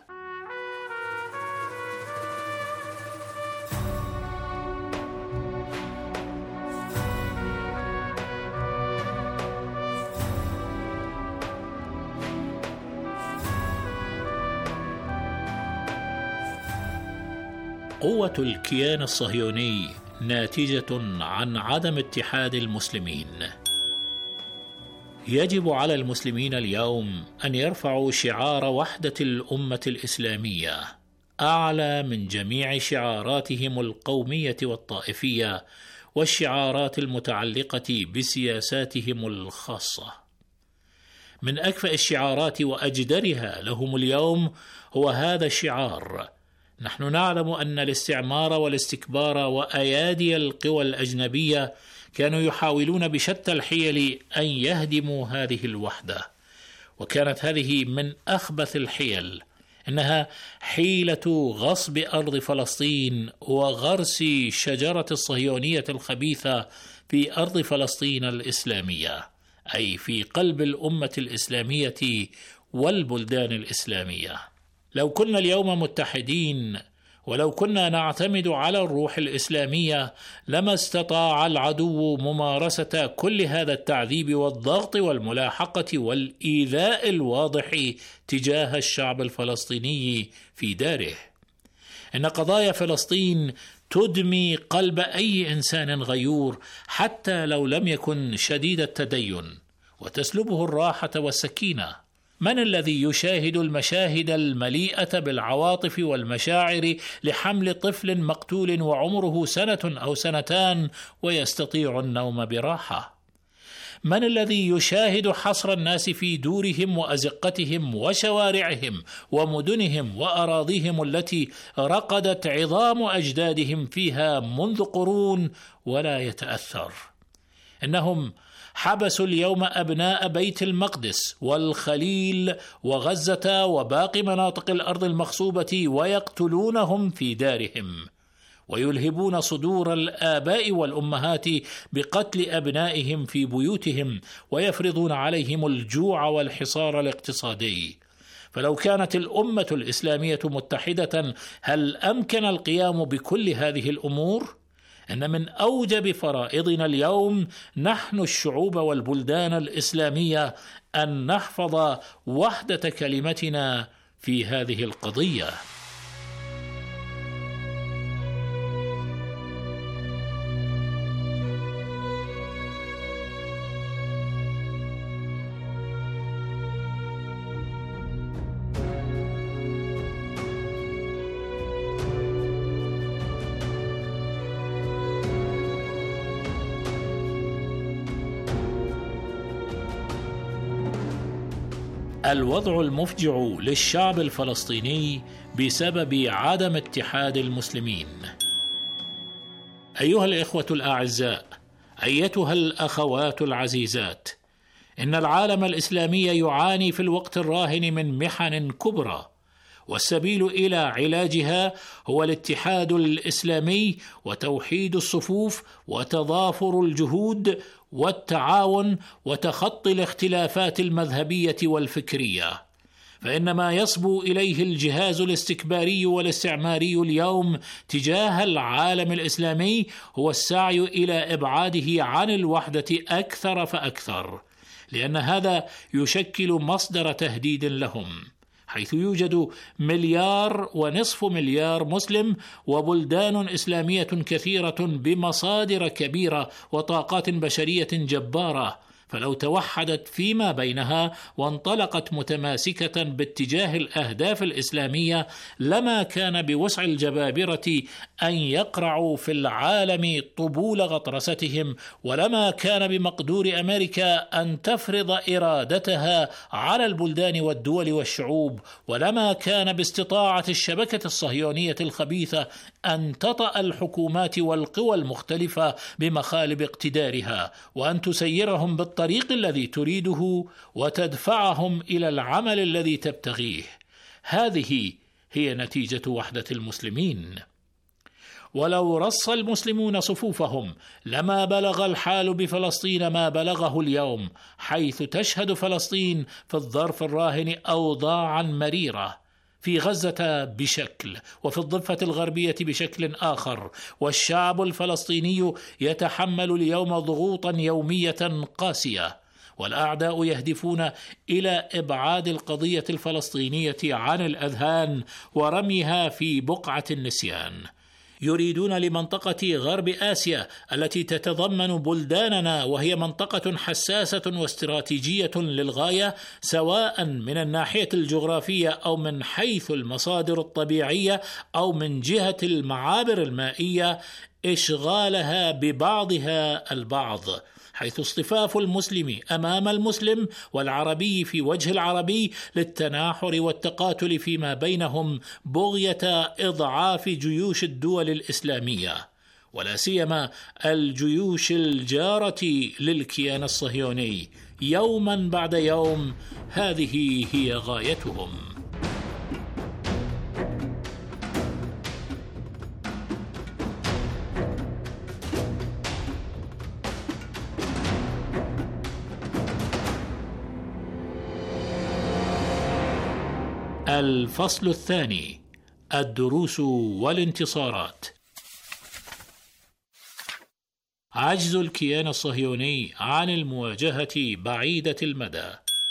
قوة الكيان الصهيوني ناتجة عن عدم اتحاد المسلمين. يجب على المسلمين اليوم أن يرفعوا شعار وحدة الأمة الإسلامية أعلى من جميع شعاراتهم القومية والطائفية والشعارات المتعلقة بسياساتهم الخاصة. من أكفأ الشعارات وأجدرها لهم اليوم هو هذا الشعار: نحن نعلم أن الاستعمار والاستكبار وأيادي القوى الأجنبية كانوا يحاولون بشتى الحيل أن يهدموا هذه الوحدة، وكانت هذه من أخبث الحيل، إنها حيلة غصب أرض فلسطين وغرس شجرة الصهيونية الخبيثة في أرض فلسطين الإسلامية، أي في قلب الأمة الإسلامية والبلدان الإسلامية. لو كنا اليوم متحدين ولو كنا نعتمد على الروح الإسلامية لما استطاع العدو ممارسة كل هذا التعذيب والضغط والملاحقة والإيذاء الواضح تجاه الشعب الفلسطيني في داره. إن قضايا فلسطين تدمي قلب أي إنسان غيور حتى لو لم يكن شديد التدين، وتسلبه الراحة والسكينة. من الذي يشاهد المشاهد المليئة بالعواطف والمشاعر لحمل طفل مقتول وعمره سنة أو سنتان ويستطيع النوم براحة؟ من الذي يشاهد حصر الناس في دورهم وأزقتهم وشوارعهم ومدنهم وأراضيهم التي رقدت عظام أجدادهم فيها منذ قرون ولا يتأثر؟ إنهم حبسوا اليوم أبناء بيت المقدس والخليل وغزة وباقي مناطق الأرض المغصوبة ويقتلونهم في دارهم، ويلهبون صدور الآباء والأمهات بقتل أبنائهم في بيوتهم، ويفرضون عليهم الجوع والحصار الاقتصادي. فلو كانت الأمة الإسلامية متحدة هل أمكن القيام بكل هذه الأمور؟ إن من أوجب فرائضنا اليوم نحن الشعوب والبلدان الإسلامية أن نحفظ وحدة كلمتنا في هذه القضية. الوضع المفجع للشعب الفلسطيني بسبب عدم اتحاد المسلمين. أيها الإخوة الأعزاء، أيتها الأخوات العزيزات، إن العالم الإسلامي يعاني في الوقت الراهن من محن كبرى، والسبيل إلى علاجها هو الاتحاد الإسلامي وتوحيد الصفوف وتضافر الجهود والتعاون وتخطي الاختلافات المذهبية والفكرية. فإن ما يصبو إليه الجهاز الاستكباري والاستعماري اليوم تجاه العالم الإسلامي هو السعي إلى إبعاده عن الوحدة أكثر فأكثر، لأن هذا يشكل مصدر تهديد لهم، حيث يوجد مليار ونصف مليار مسلم وبلدان إسلامية كثيرة بمصادر كبيرة وطاقات بشرية جبارة، فلو توحدت فيما بينها وانطلقت متماسكة باتجاه الأهداف الإسلامية لما كان بوسع الجبابرة أن يقرعوا في العالم طبول غطرستهم، ولما كان بمقدور أمريكا أن تفرض إرادتها على البلدان والدول والشعوب، ولما كان باستطاعة الشبكة الصهيونية الخبيثة أن تطأ الحكومات والقوى المختلفة بمخالب اقتدارها وأن تسيرهم بالطريق الطريق الذي تريده وتدفعهم إلى العمل الذي تبتغيه. هذه هي نتيجة وحدة المسلمين. ولو رص المسلمون صفوفهم لما بلغ الحال بفلسطين ما بلغه اليوم، حيث تشهد فلسطين في الظرف الراهن أوضاعا مريرة، في غزة بشكل وفي الضفة الغربية بشكل آخر، والشعب الفلسطيني يتحمل اليوم ضغوطا يومية قاسية، والأعداء يهدفون إلى إبعاد القضية الفلسطينية عن الأذهان ورميها في بقعة النسيان. يريدون لمنطقة غرب آسيا التي تتضمن بلداننا، وهي منطقة حساسة واستراتيجية للغاية، سواء من الناحية الجغرافية أو من حيث المصادر الطبيعية أو من جهة المعابر المائية، إشغالها ببعضها البعض، حيث اصطفاف المسلم أمام المسلم والعربي في وجه العربي للتناحر والتقاتل فيما بينهم بغية إضعاف جيوش الدول الإسلامية، ولا سيما الجيوش الجارة للكيان الصهيوني. يوما بعد يوم هذه هي غايتهم. الفصل الثاني: الدروس والانتصارات. عجز الكيان الصهيوني عن المواجهة بعيدة المدى.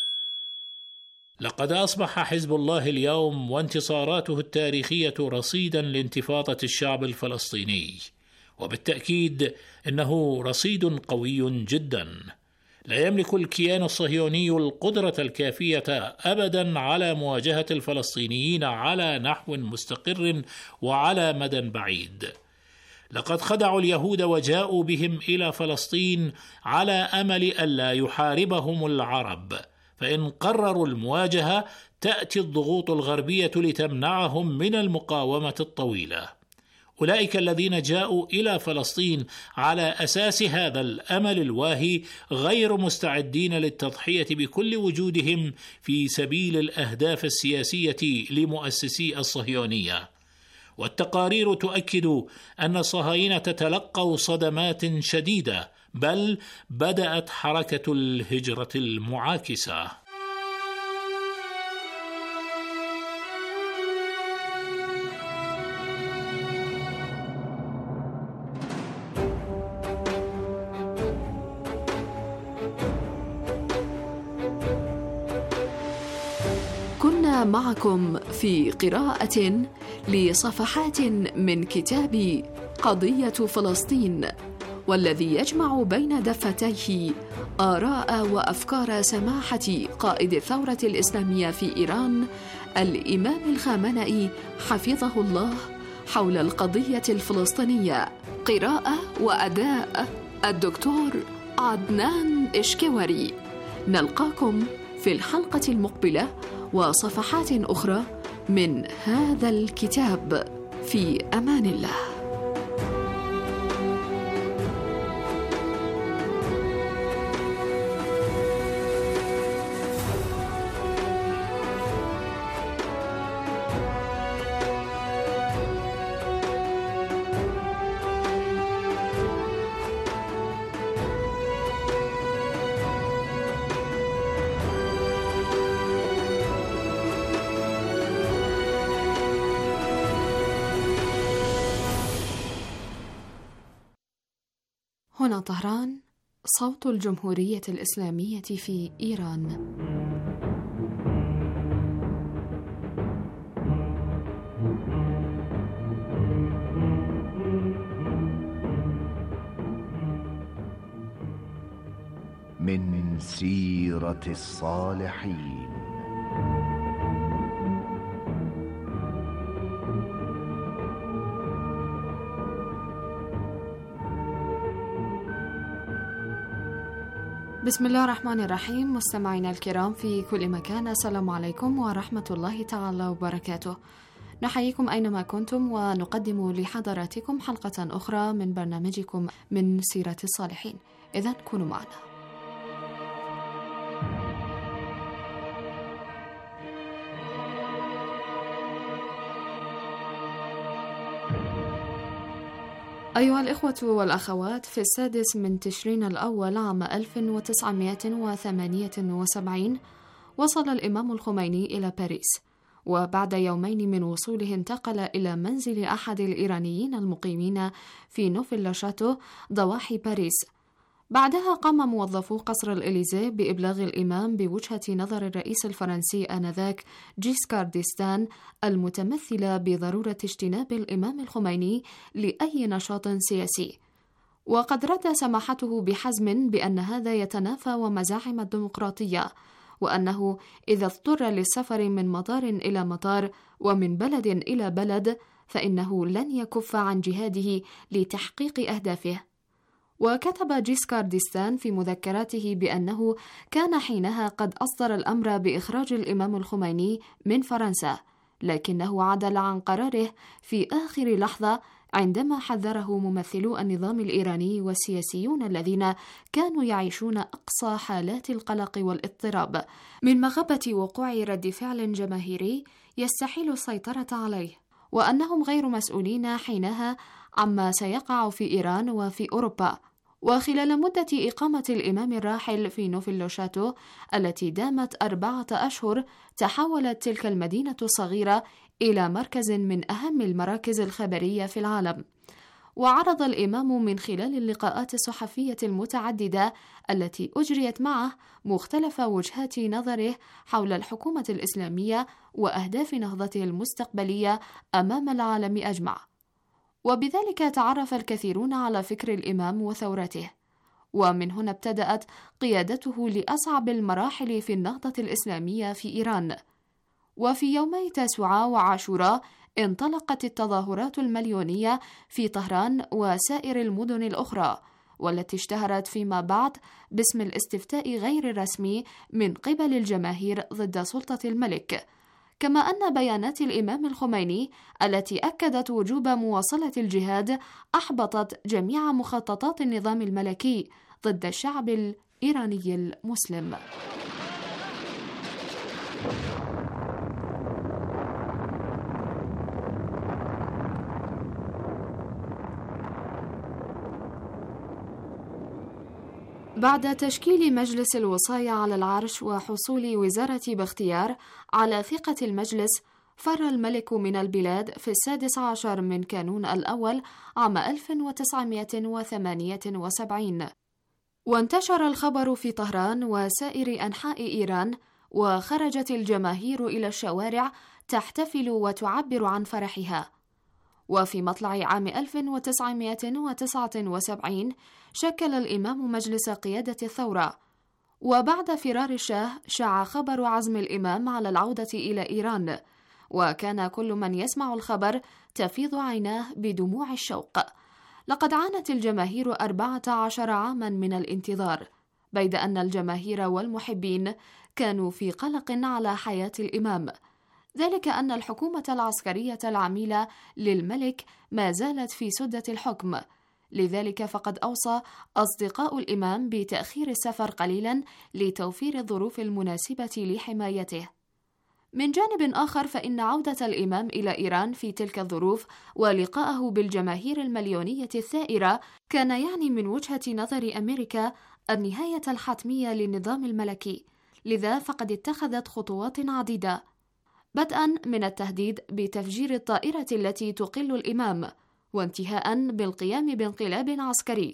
لقد أصبح حزب الله اليوم وانتصاراته التاريخية رصيدا لانتفاضة الشعب الفلسطيني، وبالتأكيد إنه رصيد قوي جدا. لا يملك الكيان الصهيوني القدرة الكافية أبدا على مواجهة الفلسطينيين على نحو مستقر وعلى مدى بعيد. لقد خدعوا اليهود وجاءوا بهم إلى فلسطين على أمل ألا يحاربهم العرب، فإن قرروا المواجهة تأتي الضغوط الغربية لتمنعهم من المقاومة الطويلة. أولئك الذين جاءوا إلى فلسطين على أساس هذا الأمل الواهي غير مستعدين للتضحية بكل وجودهم في سبيل الأهداف السياسية لمؤسسي الصهيونية. والتقارير تؤكد أن الصهاينة تلقوا صدمات شديدة، بل بدأت حركة الهجرة المعاكسة. كنا معكم في قراءة لصفحات من كتاب قضية فلسطين، والذي يجمع بين دفتيه آراء وأفكار سماحة قائد الثورة الإسلامية في إيران الإمام الخامنئي حفظه الله حول القضية الفلسطينية. قراءة وأداء الدكتور عدنان إشكوري. نلقاكم في الحلقة المقبلة وصفحات أخرى من هذا الكتاب. في أمان الله. هنا طهران، صوت الجمهورية الإسلامية في إيران. من سيرة الصالحين. بسم الله الرحمن الرحيم. مستمعينا الكرام في كل مكان، السلام عليكم ورحمة الله تعالى وبركاته. نحييكم أينما كنتم ونقدم لحضراتكم حلقة أخرى من برنامجكم من سيرة الصالحين. إذن كونوا معنا. أيها الإخوة والأخوات، في السادس من تشرين الأول عام ألف وتسعمائة وثمانية وسبعين وصل الإمام الخميني إلى باريس، وبعد يومين من وصوله انتقل إلى منزل أحد الإيرانيين المقيمين في نوفل شاتو ضواحي باريس. بعدها قام موظفو قصر الإليزيه بإبلاغ الإمام بوجهة نظر الرئيس الفرنسي آنذاك جيسكار ديستان المتمثلة بضرورة اجتناب الإمام الخميني لأي نشاط سياسي، وقد رد سماحته بحزم بأن هذا يتنافى ومزاعم الديمقراطية، وأنه إذا اضطر للسفر من مطار إلى مطار ومن بلد إلى بلد فإنه لن يكف عن جهاده لتحقيق أهدافه. وكتب جيسكار ديستان في مذكراته بأنه كان حينها قد أصدر الأمر بإخراج الإمام الخميني من فرنسا، لكنه عدل عن قراره في آخر لحظة عندما حذره ممثلو النظام الإيراني والسياسيون الذين كانوا يعيشون أقصى حالات القلق والاضطراب من مغبة وقوع رد فعل جماهيري يستحيل السيطرة عليه، وأنهم غير مسؤولين حينها عما سيقع في إيران وفي أوروبا. وخلال مدة إقامة الإمام الراحل في نوفل شاتو التي دامت أربعة أشهر، تحولت تلك المدينة الصغيرة إلى مركز من أهم المراكز الخبرية في العالم. وعرض الإمام من خلال اللقاءات الصحفية المتعددة التي أجريت معه مختلف وجهات نظره حول الحكومة الإسلامية وأهداف نهضته المستقبلية أمام العالم أجمع، وبذلك تعرف الكثيرون على فكر الإمام وثورته. ومن هنا ابتدأت قيادته لأصعب المراحل في النهضة الإسلامية في إيران. وفي يومي تاسوعاء وعاشوراء انطلقت التظاهرات المليونية في طهران وسائر المدن الأخرى، والتي اشتهرت فيما بعد باسم الاستفتاء غير الرسمي من قبل الجماهير ضد سلطة الملك. كما أن بيانات الإمام الخميني التي أكدت وجوب مواصلة الجهاد أحبطت جميع مخططات النظام الملكي ضد الشعب الإيراني المسلم. بعد تشكيل مجلس الوصاية على العرش وحصول وزارة باختيار على ثقة المجلس، فر الملك من البلاد في السادس عشر من كانون الأول عام ألف وتسعمائة وثمانية وسبعين، وانتشر الخبر في طهران وسائر أنحاء إيران، وخرجت الجماهير إلى الشوارع تحتفل وتعبر عن فرحها. وفي مطلع عام ألف وتسعمائة وتسعة وسبعين شكل الإمام مجلس قيادة الثورة، وبعد فرار الشاه شاع خبر عزم الإمام على العودة إلى إيران، وكان كل من يسمع الخبر تفيض عيناه بدموع الشوق. لقد عانت الجماهير أربعة عشر عاما من الانتظار، بيد أن الجماهير والمحبين كانوا في قلق على حياة الإمام، ذلك أن الحكومة العسكرية العميلة للملك ما زالت في سدة الحكم. لذلك فقد أوصى أصدقاء الإمام بتأخير السفر قليلا لتوفير الظروف المناسبة لحمايته. من جانب آخر، فإن عودة الإمام إلى إيران في تلك الظروف ولقاءه بالجماهير المليونية الثائرة كان يعني من وجهة نظر أمريكا النهاية الحتمية للنظام الملكي، لذا فقد اتخذت خطوات عديدة، بدءا من التهديد بتفجير الطائرة التي تقل الإمام، وانتهاء بالقيام بانقلاب عسكري،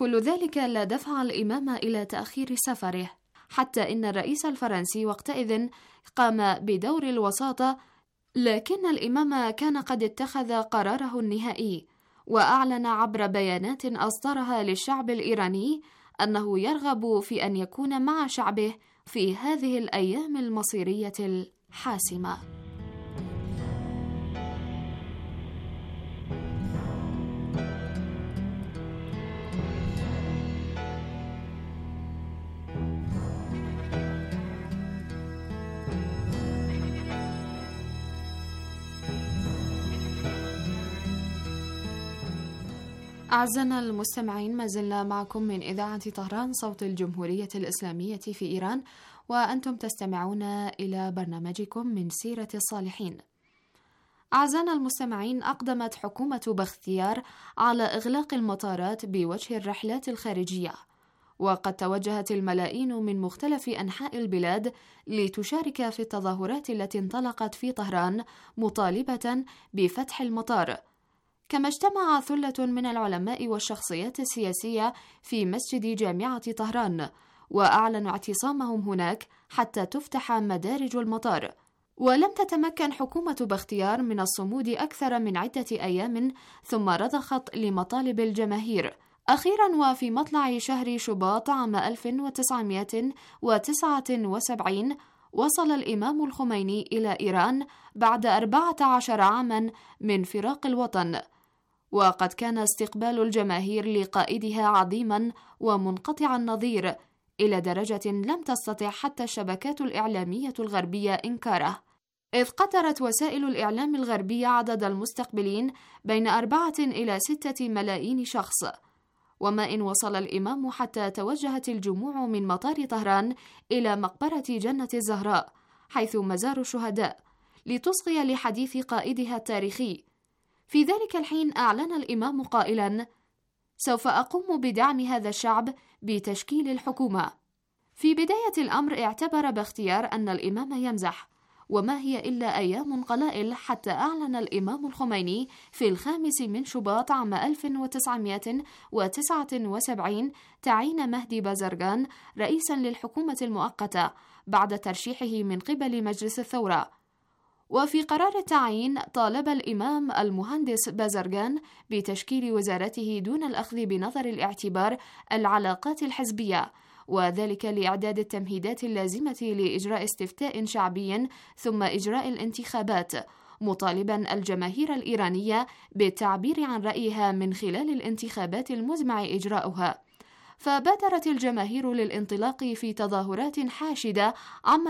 كل ذلك لا دفع الإمام إلى تأخير سفره، حتى إن الرئيس الفرنسي وقتئذ قام بدور الوساطة، لكن الإمام كان قد اتخذ قراره النهائي، وأعلن عبر بيانات أصدرها للشعب الإيراني أنه يرغب في أن يكون مع شعبه في هذه الأيام المصيرية الحاسمة. أعزائنا المستمعين، ما زلنا معكم من إذاعة طهران صوت الجمهورية الإسلامية في إيران، وأنتم تستمعون إلى برنامجكم من سيرة الصالحين. أعزائنا المستمعين، أقدمت حكومة بختيار على إغلاق المطارات بوجه الرحلات الخارجية، وقد توجهت الملايين من مختلف أنحاء البلاد لتشارك في التظاهرات التي انطلقت في طهران مطالبة بفتح المطار. كما اجتمع ثلة من العلماء والشخصيات السياسية في مسجد جامعة طهران، وأعلنوا اعتصامهم هناك حتى تفتح مدارج المطار. ولم تتمكن حكومة بختيار من الصمود أكثر من عدة أيام، ثم رضخت لمطالب الجماهير. أخيرا وفي مطلع شهر شباط عام ألف وتسعمائة وتسعة وسبعين وصل الإمام الخميني إلى إيران بعد أربعة عشر عاما من فراق الوطن، وقد كان استقبال الجماهير لقائدها عظيما ومنقطع النظير، إلى درجة لم تستطع حتى الشبكات الإعلامية الغربية إنكاره، إذ قدرت وسائل الإعلام الغربية عدد المستقبلين بين أربعة إلى ستة ملايين شخص. وما إن وصل الإمام حتى توجهت الجموع من مطار طهران إلى مقبرة جنة الزهراء حيث مزار الشهداء لتصغي لحديث قائدها التاريخي. في ذلك الحين أعلن الإمام قائلا: سوف أقوم بدعم هذا الشعب بتشكيل الحكومة. في بداية الأمر اعتبر بختيار أن الإمام يمزح، وما هي إلا أيام قلائل حتى أعلن الإمام الخميني في الخامس من شباط عام ألف وتسعمائة وتسعة وسبعين تعيين مهدي بازرغان رئيسا للحكومة المؤقتة بعد ترشيحه من قبل مجلس الثورة. وفي قرار التعيين طالب الإمام المهندس بازرغان بتشكيل وزارته دون الأخذ بنظر الاعتبار العلاقات الحزبية، وذلك لإعداد التمهيدات اللازمة لإجراء استفتاء شعبي ثم إجراء الانتخابات، مطالبا الجماهير الإيرانية بالتعبير عن رأيها من خلال الانتخابات المزمع إجراؤها. فبادرت الجماهير للانطلاق في تظاهرات حاشدة عما